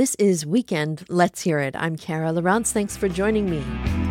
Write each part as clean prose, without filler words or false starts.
This is Weekend Let's Hear It. I'm Kara Lawrence. Thanks for joining me.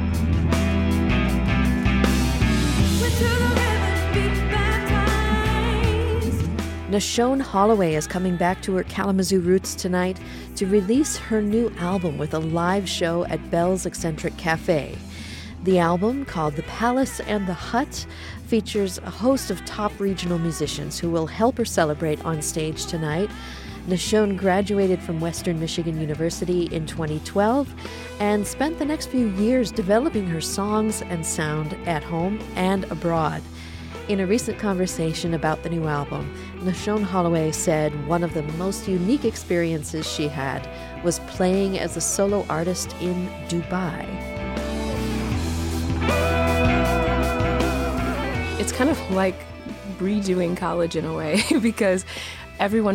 Nashone Holloway is coming back to her Kalamazoo roots tonight to release her new album with a live show at Bell's Eccentric Cafe. The album, called The Palace and the Hut, features a host of top regional musicians who will help her celebrate on stage tonight. Nashone graduated from Western Michigan University in 2012 and spent the next few years developing her songs and sound at home and abroad. In a recent conversation about the new album, Nashone Holloway said one of the most unique experiences she had was playing as a solo artist in Dubai. It's kind of like redoing college in a way because everyone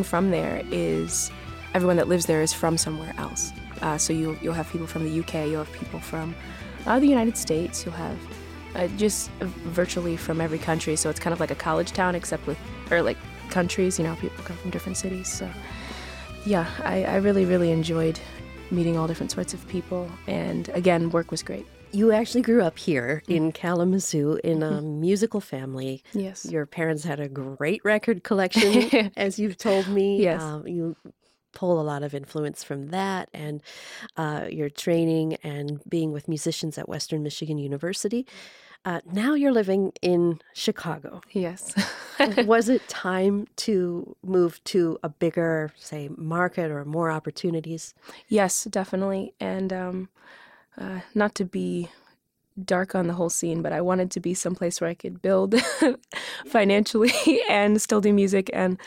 that lives there is from somewhere else. So you'll have people from the UK, you'll have people from the United States, you'll have just virtually from every country. So it's kind of like a college town like countries, people come from different cities. So yeah, I really, really enjoyed meeting all different sorts of people. And again, work was great. You actually grew up here in Kalamazoo in a musical family. Yes. Your parents had a great record collection, as you've told me. Yes. You pull a lot of influence from that and your training and being with musicians at Western Michigan University. Now you're living in Chicago. Yes. Was it time to move to a bigger, say, market or more opportunities? Yes, definitely. And not to be dark on the whole scene, but I wanted to be someplace where I could build financially and still do music and,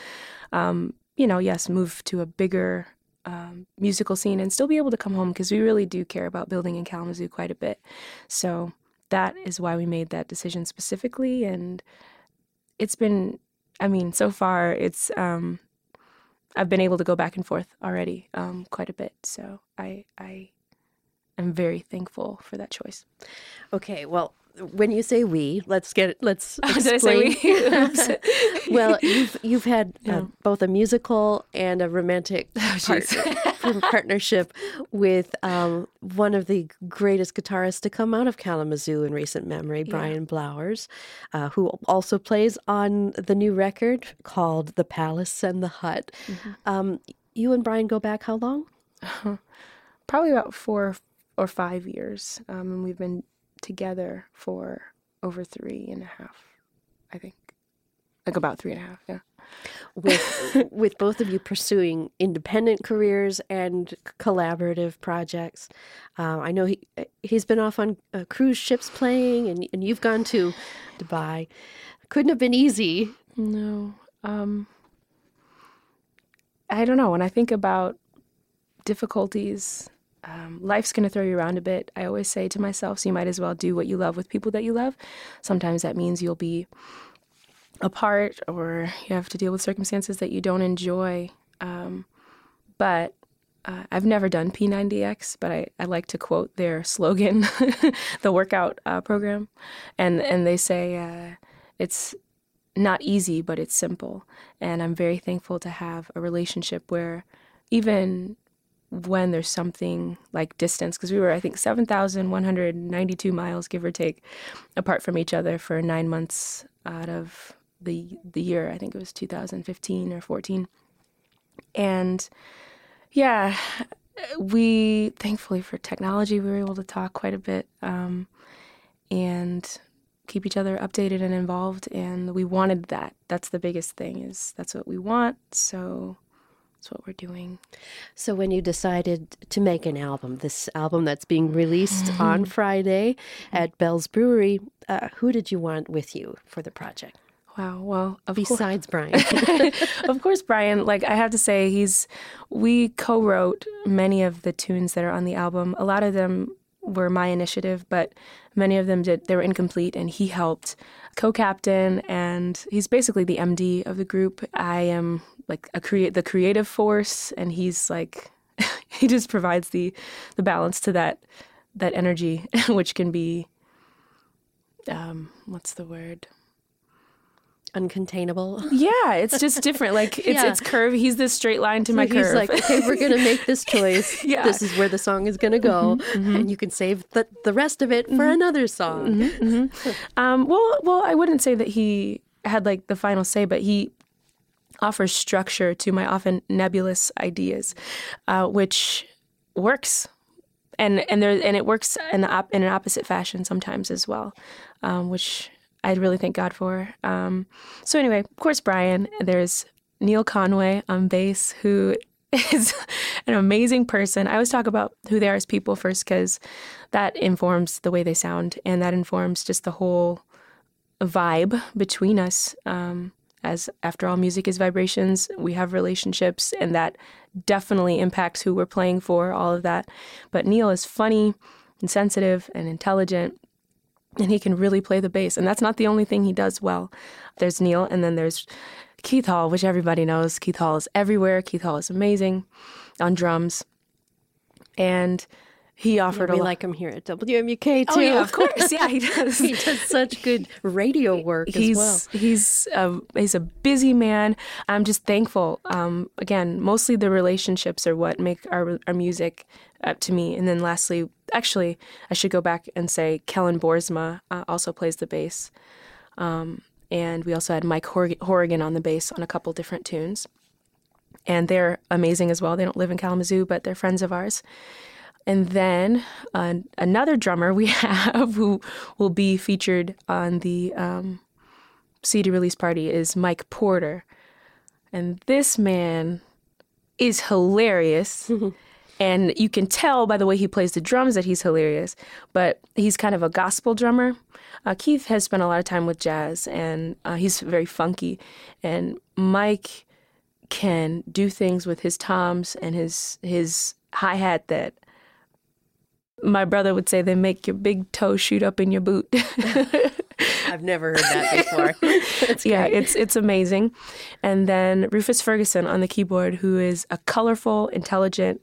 yes, move to a bigger musical scene and still be able to come home because we really do care about building in Kalamazoo quite a bit. So that is why we made that decision specifically. And it's been, so far it's, I've been able to go back and forth already quite a bit. So I'm very thankful for that choice. Okay, well, when you say we, let's explain. Did I say we? Oops. Well, you've had both a musical and a romantic partnership with one of the greatest guitarists to come out of Kalamazoo in recent memory, Brian Blowers, who also plays on the new record called The Palace and the Hut. Mm-hmm. You and Brian go back how long? Probably about 4 or 5 years, and we've been together for over 3.5, I think. Like about 3.5, yeah. With both of you pursuing independent careers and collaborative projects. I know he's been off on cruise ships playing, and you've gone to Dubai. Couldn't have been easy. No. I don't know. When I think about difficulties, life's going to throw you around a bit. I always say to myself, so you might as well do what you love with people that you love. Sometimes that means you'll be apart or you have to deal with circumstances that you don't enjoy. But I've never done P90X, but I like to quote their slogan, the workout program. And they say it's not easy, but it's simple. And I'm very thankful to have a relationship where even when there's something like distance, because we were, I think, 7,192 miles, give or take, apart from each other for 9 months out of the year. I think it was 2015 or 14. And yeah, thankfully for technology, we were able to talk quite a bit and keep each other updated and involved. And we wanted that. That's the biggest thing, is that's what we want. So that's what we're doing. So when you decided to make an album, this album that's being released on Friday at Bell's Brewery, who did you want with you for the project? Wow. Well, besides Brian. Of course, Brian. Like, I have to say, we co-wrote many of the tunes that are on the album. A lot of them were my initiative, but many of them they were incomplete, and he helped co-captain, and he's basically the MD of the group. I am like the creative force, and he's like, he just provides the balance to that energy, which can be, what's the word? uncontainable. Yeah, it's just different. Like it's curve. He's this straight line to my curve. He's like, okay, we're going to make this choice. Yeah. This is where the song is going to go. And you can save the rest of it for another song. Well, I wouldn't say that he had like the final say, but he offers structure to my often nebulous ideas, which works. And it works in an opposite fashion sometimes as well, which I really thank God for. So anyway, of course, Brian. There's Neil Conway on bass, who is an amazing person. I always talk about who they are as people first, because that informs the way they sound, and that informs just the whole vibe between us. As after all, music is vibrations. We have relationships, and that definitely impacts who we're playing for, all of that. But Neil is funny and sensitive and intelligent, and he can really play the bass. And that's not the only thing he does well. There's Neil, and then there's Keith Hall, which everybody knows. Keith Hall is everywhere. Keith Hall is amazing on drums. And he offered a lot. We like him here at WMUK, too. Oh, yeah, of course. Yeah, he does. He does such good radio work as well. He's a busy man. I'm just thankful. Again, mostly the relationships are what make our music up to me. And then lastly, actually, I should go back and say Kellen Boersma also plays the bass. And we also had Mike Horrigan on the bass on a couple different tunes. And they're amazing as well. They don't live in Kalamazoo, but they're friends of ours. And then another drummer we have who will be featured on the CD release party is Mike Porter. And this man is hilarious. And you can tell by the way he plays the drums that he's hilarious. But he's kind of a gospel drummer. Keith has spent a lot of time with jazz, and he's very funky. And Mike can do things with his toms and his hi-hat that my brother would say they make your big toe shoot up in your boot. I've never heard that before. That's yeah, great. it's amazing. And then Rufus Ferguson on the keyboard, who is a colorful, intelligent,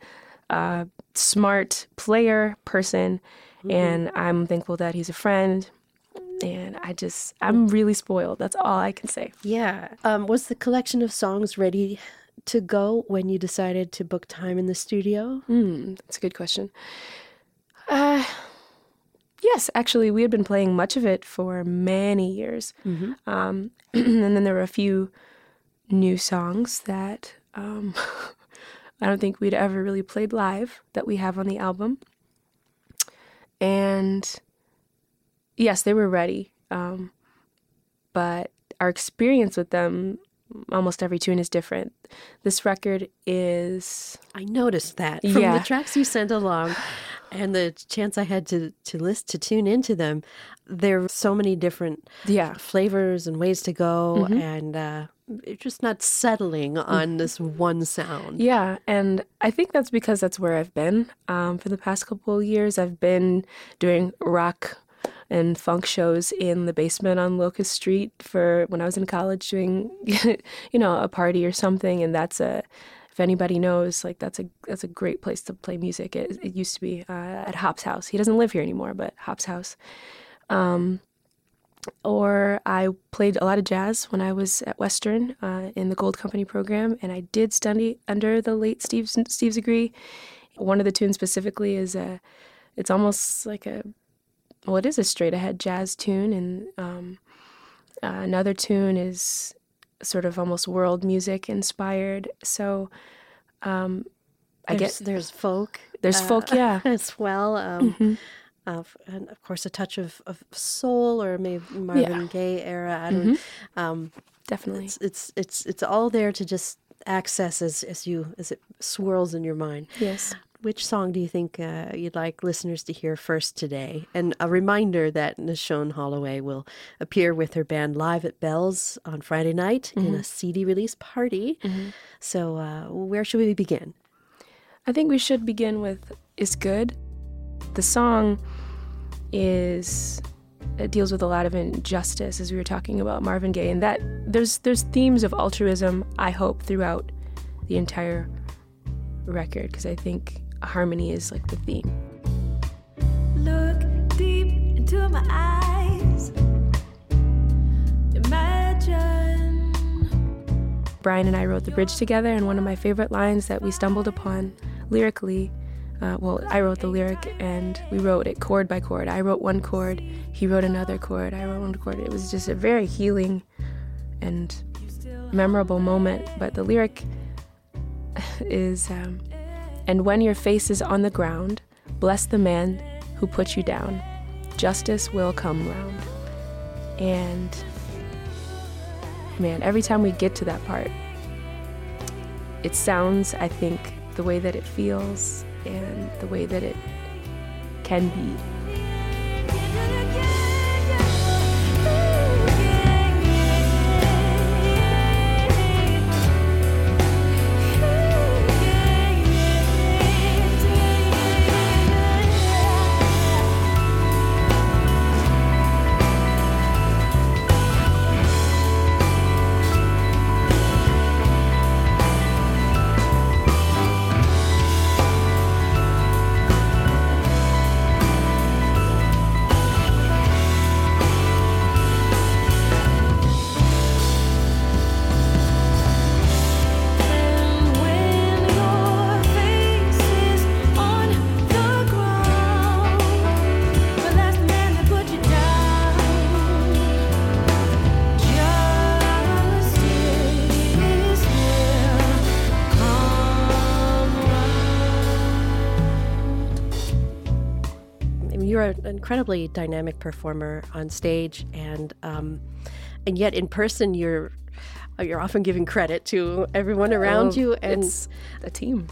smart player person. And I'm thankful that he's a friend. And I'm really spoiled. That's all I can say. Yeah. Was the collection of songs ready to go when you decided to book time in the studio? That's a good question. Yes, actually, we had been playing much of it for many years. And then there were a few new songs that I don't think we'd ever really played live that we have on the album. And yes, they were ready. But our experience with them, almost every tune is different. This record is... I noticed that from the tracks you sent along. And the chance I had to tune into them, there were so many different flavors and ways to go, and it's just not settling on this one sound. Yeah, and I think that's because that's where I've been for the past couple of years. I've been doing rock and funk shows in the basement on Locust Street for when I was in college doing, a party or something, and that's if anybody knows, like that's a great place to play music. It used to be at Hop's house. He doesn't live here anymore, but Hop's house. Or I played a lot of jazz when I was at Western in the Gold Company program, and I did study under the late Steve Zagri. One of the tunes specifically is it's almost like it is a straight ahead jazz tune, and another tune is sort of almost world music inspired. So there's folk. There's folk, yeah, as well. And of course a touch of soul, or maybe Marvin Gaye era. I don't. Definitely. It's all there to just access as it swirls in your mind. Yes. Which song do you think you'd like listeners to hear first today? And a reminder that Nashone Holloway will appear with her band live at Bell's on Friday night in a CD release party. So where should we begin? I think we should begin with Is Good. The song it deals with a lot of injustice, as we were talking about Marvin Gaye, and that there's themes of altruism, I hope, throughout the entire record, because I think harmony is like the theme. Look deep into my eyes. Imagine Brian and I wrote the bridge together, and one of my favorite lines that we stumbled upon lyrically, I wrote the lyric and we wrote it chord by chord. I wrote one chord, he wrote another chord, I wrote one chord. It was just a very healing and memorable moment. But the lyric is, and when your face is on the ground, bless the man who put you down. Justice will come round. And man, every time we get to that part, it sounds, I think, the way that it feels and the way that it can be. You're an incredibly dynamic performer on stage, and yet in person you're often giving credit to everyone around you, and it's a team.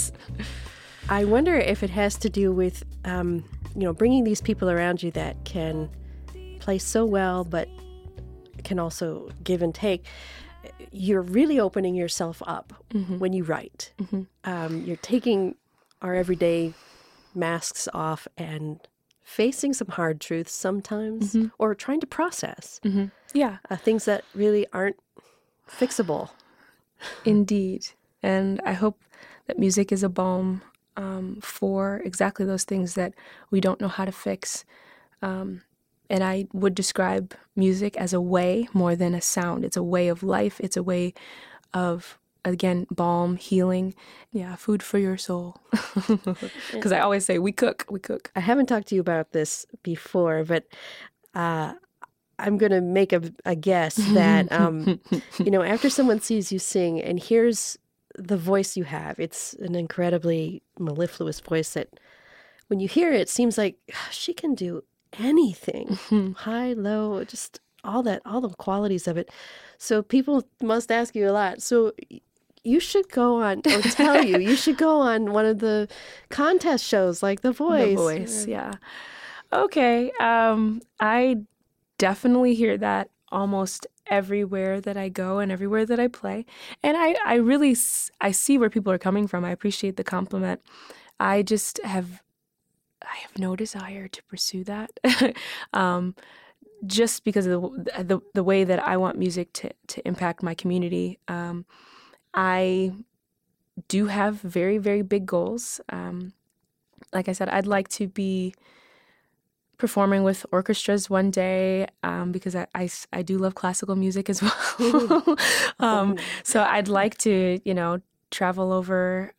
I wonder if it has to do with bringing these people around you that can play so well, but can also give and take. You're really opening yourself up when you write. You're taking our everyday masks off and facing some hard truths sometimes, or trying to process things that really aren't fixable. Indeed. And I hope that music is a balm for exactly those things that we don't know how to fix. And I would describe music as a way more than a sound. It's a way of life. It's a way of, again, balm, healing. Yeah, food for your soul. Because I always say, we cook. I haven't talked to you about this before, but I'm going to make a guess that, after someone sees you sing and hears the voice you have, it's an incredibly mellifluous voice that when you hear it, it seems like she can do anything, high, low, just all the qualities of it. So people must ask you a lot. So you should go on, or tell you should go on one of the contest shows like The Voice. The Voice, yeah. Okay. I definitely hear that almost everywhere that I go and everywhere that I play. And I really see where people are coming from. I appreciate the compliment. I have no desire to pursue that. Just because of the way that I want music to impact my community. I do have very, very big goals. Like I said, I'd like to be performing with orchestras one day, because I do love classical music as well. So I'd like to, travel over,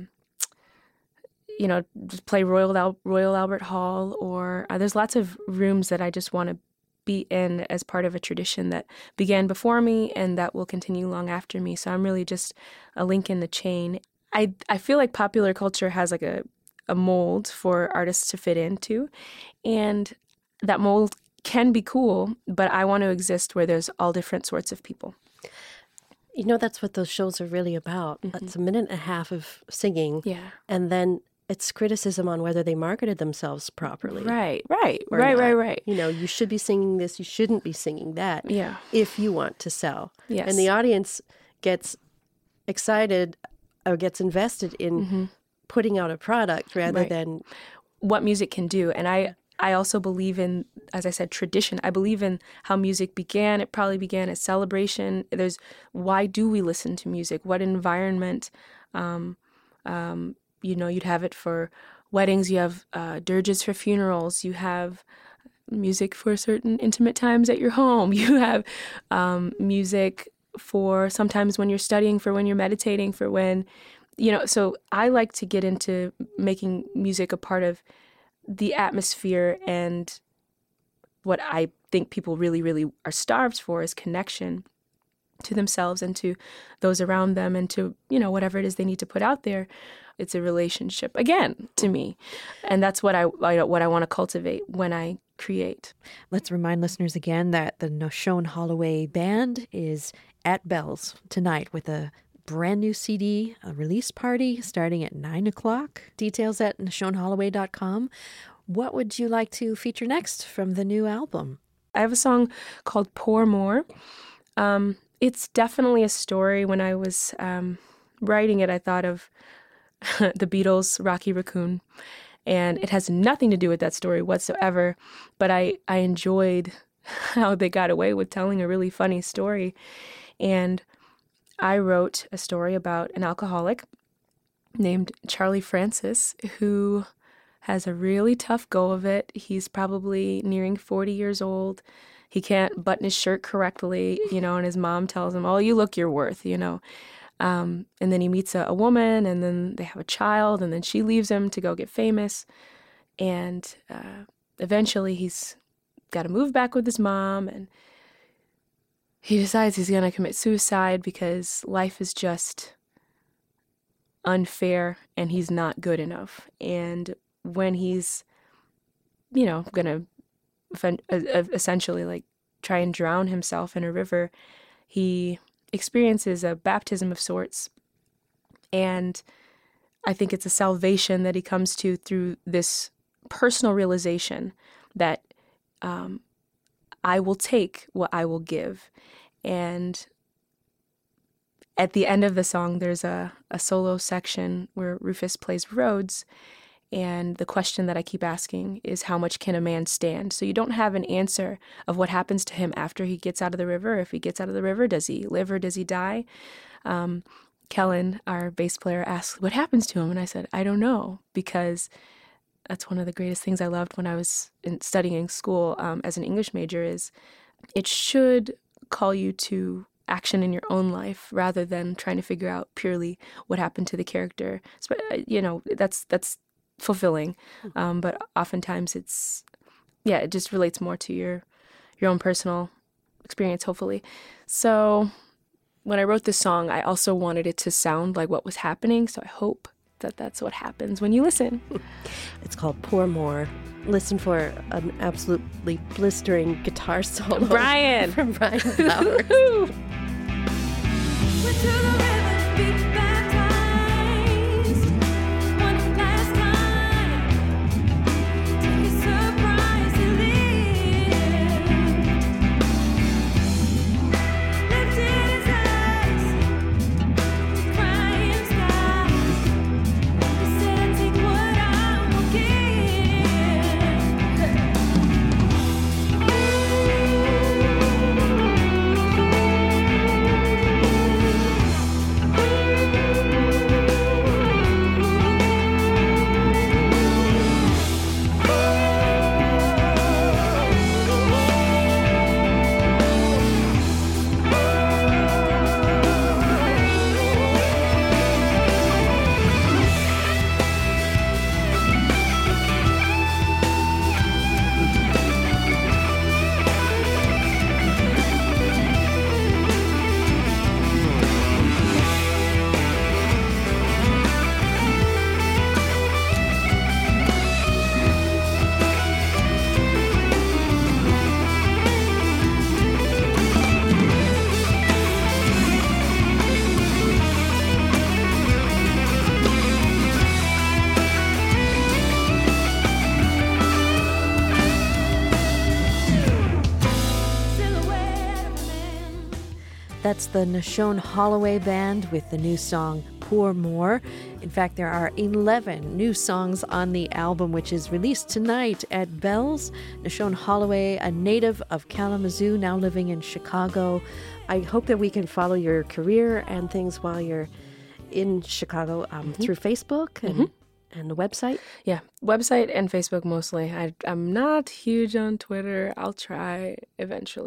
just play Royal Albert Hall, or there's lots of rooms that I just want to be in as part of a tradition that began before me and that will continue long after me. So I'm really just a link in the chain. I feel like popular culture has like a mold for artists to fit into, and that mold can be cool, but I want to exist where there's all different sorts of people. That's what those shows are really about. It's a minute and a half of singing, and then it's criticism on whether they marketed themselves properly. Right. You should be singing this, you shouldn't be singing that. Yeah. If you want to sell. Yes. And the audience gets excited or gets invested in putting out a product rather than what music can do. And I also believe in, as I said, tradition. I believe in how music began. It probably began as celebration. Why do we listen to music? What environment? You'd have it for weddings. You have dirges for funerals. You have music for certain intimate times at your home. You have music for sometimes when you're studying, for when you're meditating, for when, so I like to get into making music a part of the atmosphere, and what I think people really, really are starved for is connection to themselves and to those around them and to, whatever it is they need to put out there. It's a relationship, again, to me. And that's what I want to cultivate when I create. Let's remind listeners again that the Noshone Holloway Band is at Bell's tonight with a brand new CD, a release party starting at 9 o'clock. Details at NoshoneHolloway.com. What would you like to feature next from the new album? I have a song called Pour More. It's definitely a story. When I was writing it, I thought of the Beatles' Rocky Raccoon. And it has nothing to do with that story whatsoever. But I enjoyed how they got away with telling a really funny story. And I wrote a story about an alcoholic named Charlie Francis who has a really tough go of it. He's probably nearing 40 years old. He can't button his shirt correctly, and his mom tells him, "Oh, you look your worth," And then he meets a woman, and then they have a child, and then she leaves him to go get famous. And eventually he's got to move back with his mom, and he decides he's going to commit suicide because life is just unfair and he's not good enough. And when he's, going to essentially like try and drown himself in a river, he experiences a baptism of sorts. And I think it's a salvation that he comes to through this personal realization that I will take what I will give. And at the end of the song, there's a solo section where Rufus plays Rhodes. And the question that I keep asking is, how much can a man stand? So you don't have an answer of what happens to him after he gets out of the river. If he gets out of the river, does he live or does he die? Kellen, our bass player, asked, what happens to him? And I said, I don't know, because that's one of the greatest things I loved when I was studying in school as an English major is it should call you to action in your own life rather than trying to figure out purely what happened to the character. That's fulfilling, but oftentimes it just relates more to your own personal experience, hopefully. So when I wrote this song, I also wanted it to sound like what was happening, so I hope that that's what happens when you listen. It's called Pour More. Listen for an absolutely blistering guitar solo Brian from Brian Flowers. Went to the river, be baptized one last time. To his surprise, he lifted his eyes to crying skies. He said, "Take what I will That's the Noshone Holloway Band with the new song Pour More. In fact, there are 11 new songs on the album, which is released tonight at Bell's. Noshone Holloway, a native of Kalamazoo, now living in Chicago. I hope that we can follow your career and things while you're in Chicago through Facebook and the website. Yeah, website and Facebook mostly. I'm not huge on Twitter. I'll try eventually.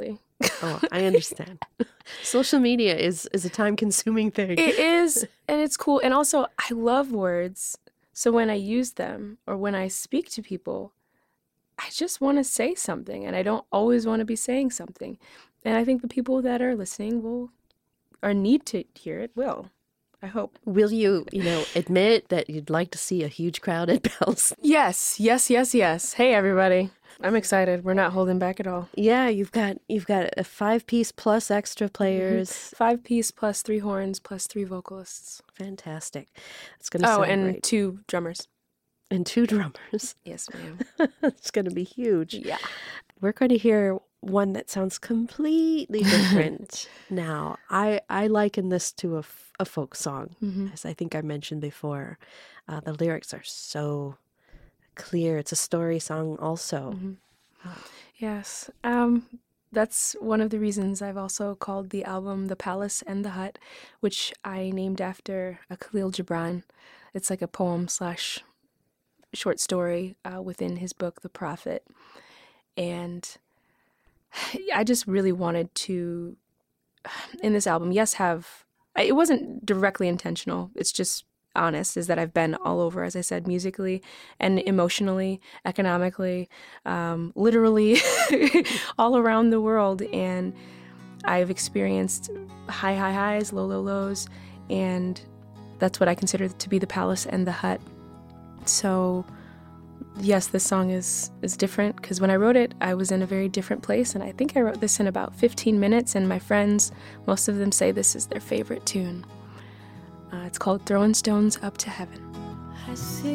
Oh, I understand. Social media is a time-consuming thing. It is, and it's cool. And also, I love words. So when I use them or when I speak to people, I just want to say something, and I don't always want to be saying something. And I think the people that are listening will, or need to hear it, will. I hope. Will you, admit that you'd like to see a huge crowd at Bell's? Yes, yes, yes, yes. Hey, everybody. I'm excited. We're not holding back at all. Yeah, you've got a 5-piece plus extra players. 5-piece plus 3 horns plus 3 vocalists. Fantastic. It's going to sound and great. 2 drummers. And 2 drummers. Yes, ma'am. It's going to be huge. Yeah. We're going to hear one that sounds completely different now. I liken this to a folk song, as I think I mentioned before. The lyrics are so clear. It's a story song also. Yes. That's one of the reasons I've also called the album The Palace and the Hut, which I named after Khalil Gibran. It's like a poem / short story within his book, The Prophet. And I just really wanted to, in this album, it wasn't directly intentional. It's just honest, is that I've been all over, as I said, musically and emotionally, economically, literally all around the world. And I've experienced high highs, low lows, and that's what I consider to be the palace and the hut. So yes, this song is different because when I wrote it, I was in a very different place, and I think I wrote this in about 15 minutes, and my friends, most of them say this is their favorite tune. It's called Throwing Stones Up to Heaven. I sit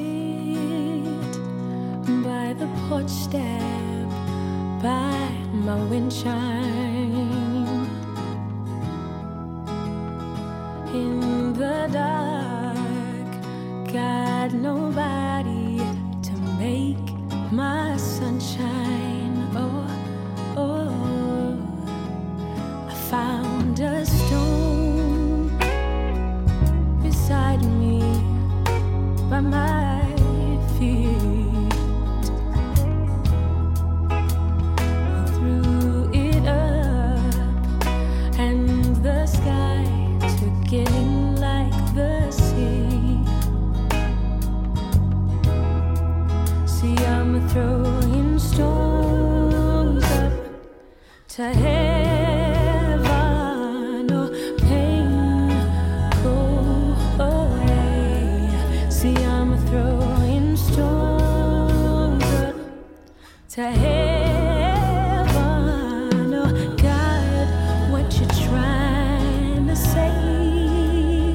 by the porch step, by my wind chime. In the dark, got nobody to make my sunshine. Oh, I found a stone beside me by my feet. Threw it up, and the sky took it in like the sea. See, I'm throwing stones up to heaven. To heaven, oh God, what you trying to say?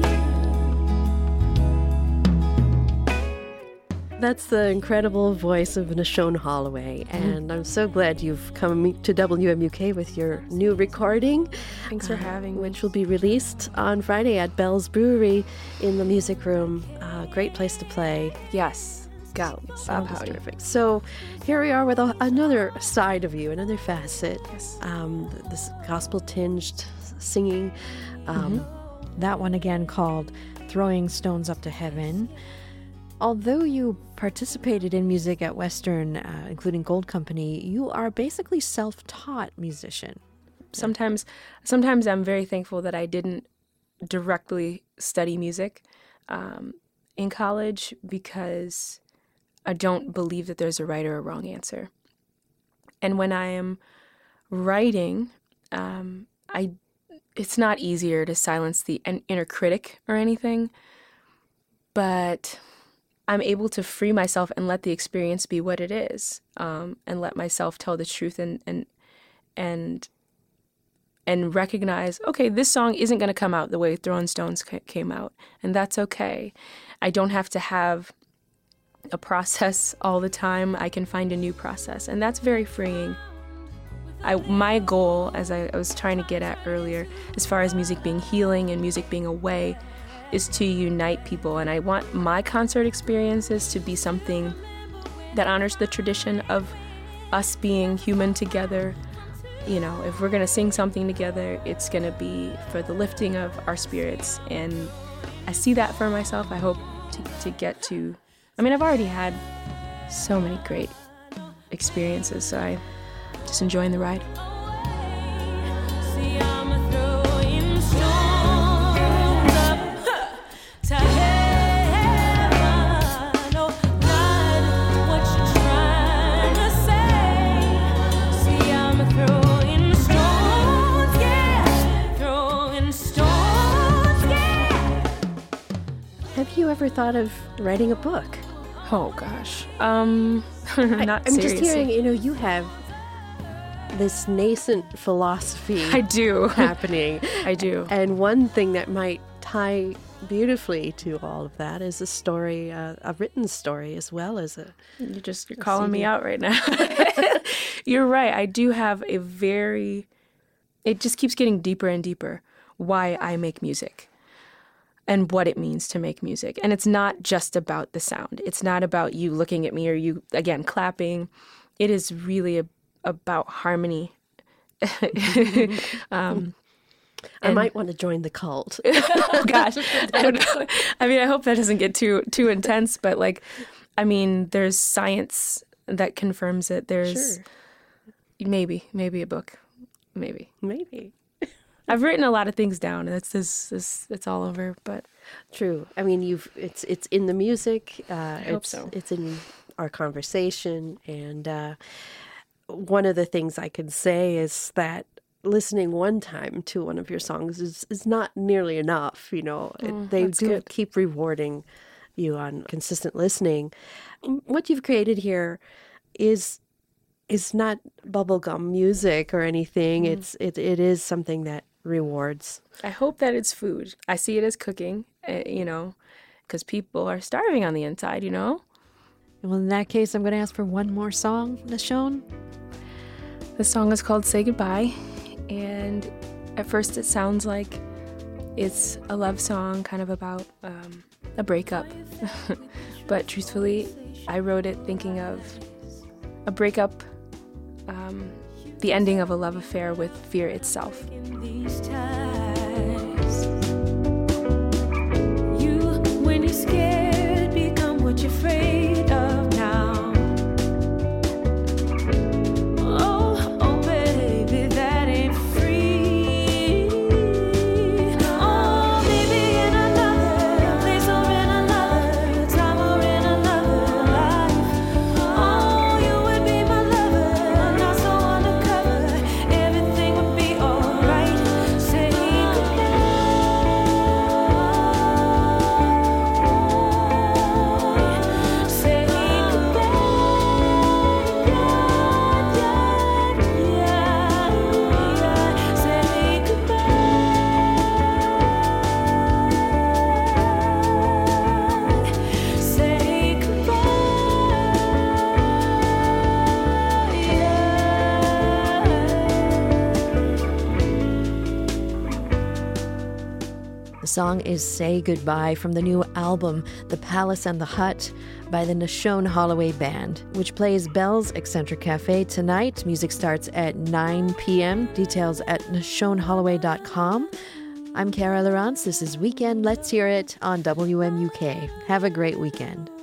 That's the incredible voice of Nashone Holloway, and I'm so glad you've come to WMUK with your new recording. Thanks for having me. Which will be released on Friday at Bell's Brewery in the Music Room. Great place to play. Yes. Go. Sound is terrific. So here we are with another side of you, another facet. Yes. This gospel-tinged singing. That one again called Throwing Stones Up to Heaven. Although you participated in music at Western, including Gold Company, you are basically self-taught musician. Sometimes I'm very thankful that I didn't directly study music in college, because I don't believe that there's a right or a wrong answer. And when I am writing, it's not easier to silence the inner critic or anything, but I'm able to free myself and let the experience be what it is, and let myself tell the truth and recognize, okay, this song isn't going to come out the way Throwing Stones came out, and that's okay. I don't have to have a process all the time. I can find a new process, and that's very freeing. My goal, as I was trying to get at earlier, as far as music being healing and music being a way, is to unite people, and I want my concert experiences to be something that honors the tradition of us being human together. You know, if we're going to sing something together, it's going to be for the lifting of our spirits, and I see that for myself. I hope to get to, I've already had so many great experiences, so I'm just enjoying the ride. ever thought of writing a book? Oh gosh. Not I'm seriously. just hearing, you have this nascent philosophy I do. happening. I do. And one thing that might tie beautifully to all of that is a story, a written story, as well as You're calling me out right now. You're right. I do have it just keeps getting deeper and deeper why I make music and what it means to make music. And it's not just about the sound. It's not about you looking at me or you, again, clapping. It is really about harmony. I might want to join the cult. Oh gosh, I don't know. I mean, I hope that doesn't get too intense, but there's science that confirms it. There's maybe a book, maybe. I've written a lot of things down. It's all over, but true. I mean, it's in the music. I hope so. It's in our conversation, and one of the things I can say is that listening one time to one of your songs is not nearly enough. They do good. keep rewarding you on consistent listening. What you've created here is not bubblegum music or anything. It is something that rewards. I hope that it's food. I see it as cooking, because people are starving on the inside, Well, in that case, I'm going to ask for one more song, Nashon. The song is called Say Goodbye, and at first it sounds like it's a love song kind of about a breakup. But truthfully, I wrote it thinking of a breakup, the ending of a love affair with fear itself. In these times, when you're scared, become what you're afraid of now. Oh, baby, that ain't free. Oh, maybe in another place or in another time or in another life. Oh, you would be my lover, not so undercover. Everything would be alright. Say goodbye. Say goodbye. Say goodbye. Say The song is Say Goodbye from the new album, The Palace and the Hut, by the Nashon Holloway Band, which plays Bell's Eccentric Cafe tonight. Music starts at 9 p.m. Details at nashonholloway.com. I'm Kara Lawrence. This is Weekend Let's Hear It on WMUK. Have a great weekend.